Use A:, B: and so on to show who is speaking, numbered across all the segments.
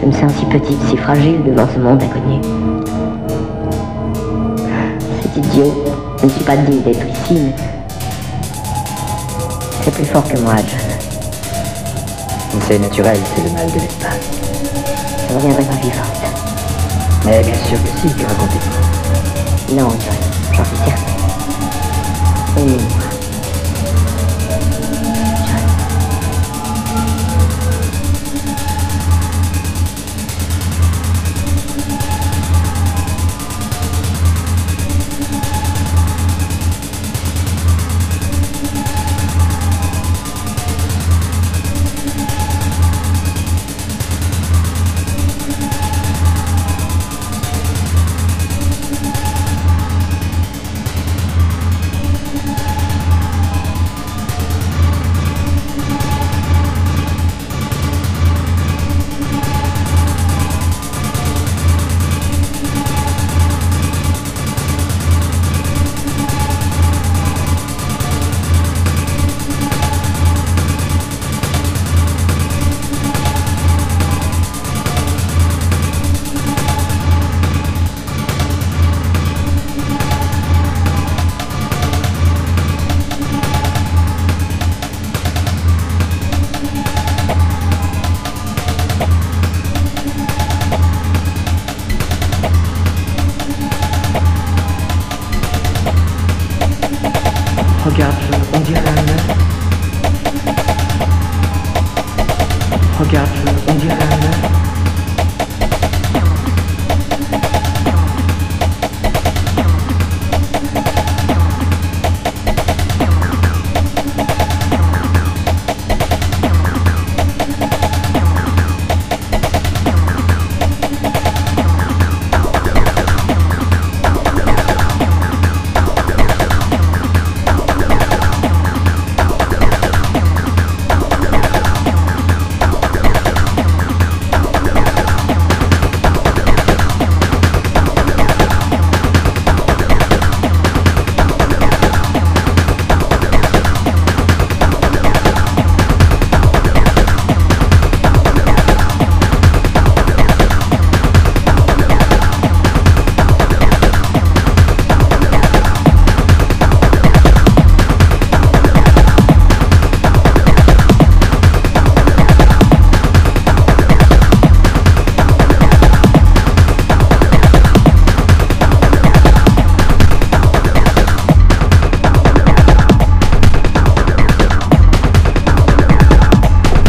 A: Je me sens si petite, si fragile devant ce monde inconnu. C'est idiot. Je ne suis pas digne d'être ici, mais c'est plus fort que moi, John.
B: C'est naturel, c'est le mal de l'espace.
A: Je ne reviendrai pas vivante.
B: Mais bien sûr que si, que racontez-moi.
A: Non, John, j'en suis certaine. Aimez-moi.
C: Regarde, on dirait un œuf. Regarde, on dirait un œuf.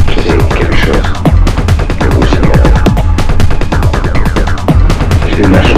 D: C'est